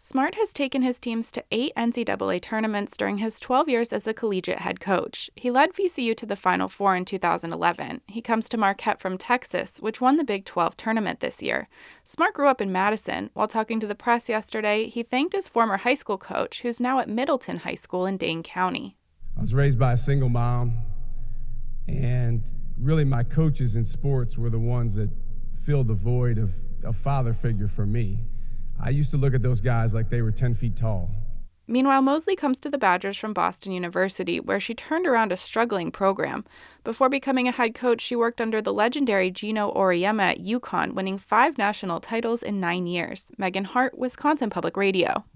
Smart has taken his teams to 8 NCAA tournaments during his 12 years as a collegiate head coach. He led VCU to the Final Four in 2011. He comes to Marquette from Texas, which won the Big 12 tournament this year. Smart grew up in Madison. While talking to the press yesterday, he thanked his former high school coach, who's now at Middleton High School in Dane County. I was raised by a single mom, and really my coaches in sports were the ones that filled the void of a father figure for me. I used to look at those guys like they were 10 feet tall. Meanwhile, Mosley comes to the Badgers from Boston University, where she turned around a struggling program. Before becoming a head coach, she worked under the legendary Gino Auriemma at UConn, winning 5 national titles in 9 years. Megan Hart, Wisconsin Public Radio.